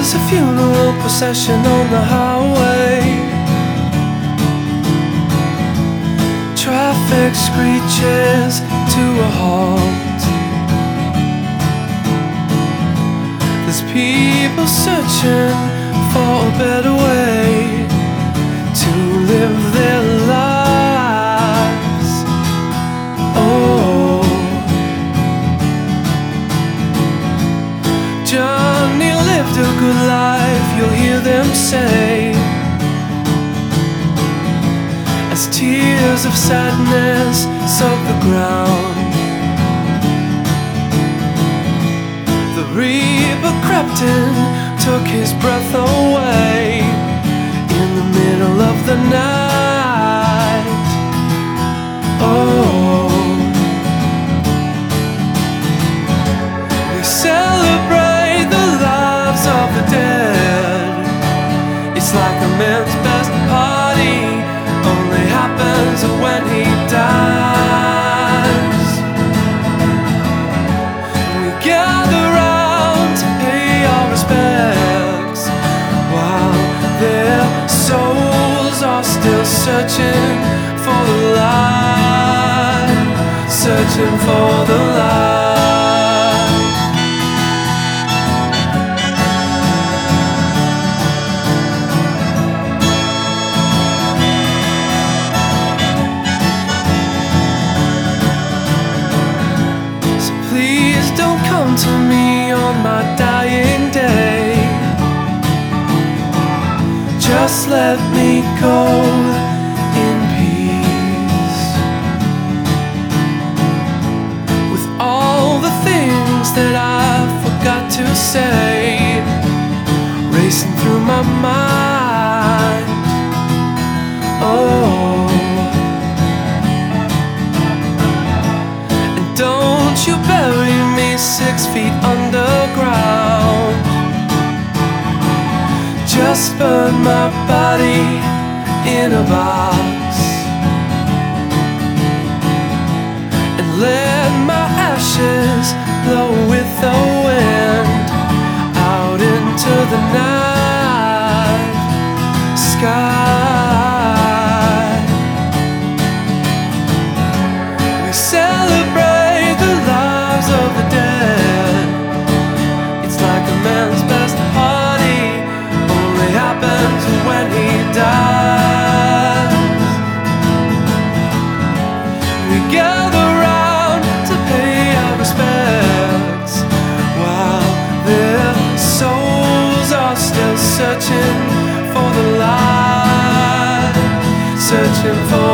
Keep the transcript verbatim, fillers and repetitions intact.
was a funeral procession on the highway. Traffic screeches to a halt. There's people searching for a better way to live their lives. Oh, Johnny lived a good life, you'll hear them say, as tears of sadness soak the ground. The reaper crept in, took his breath away in the middle of the night. Oh, we celebrate the lives of the dead. It's like a man's best party, only happens when he dies. We gather round to pay our respects while their souls are still searching for the light, searching for the light. To me on my dying day, just let me go in peace, with all the things that I forgot to say racing through my mind. Oh, and don't you bury me six feet underground. Just burn my body in a box and let my ashes blow with the wind out into the night sky. We celebrate the lives of the dead. It's like a man's best party, only happens when he dies. We gather round to pay our respects while their souls are still searching for the light, searching for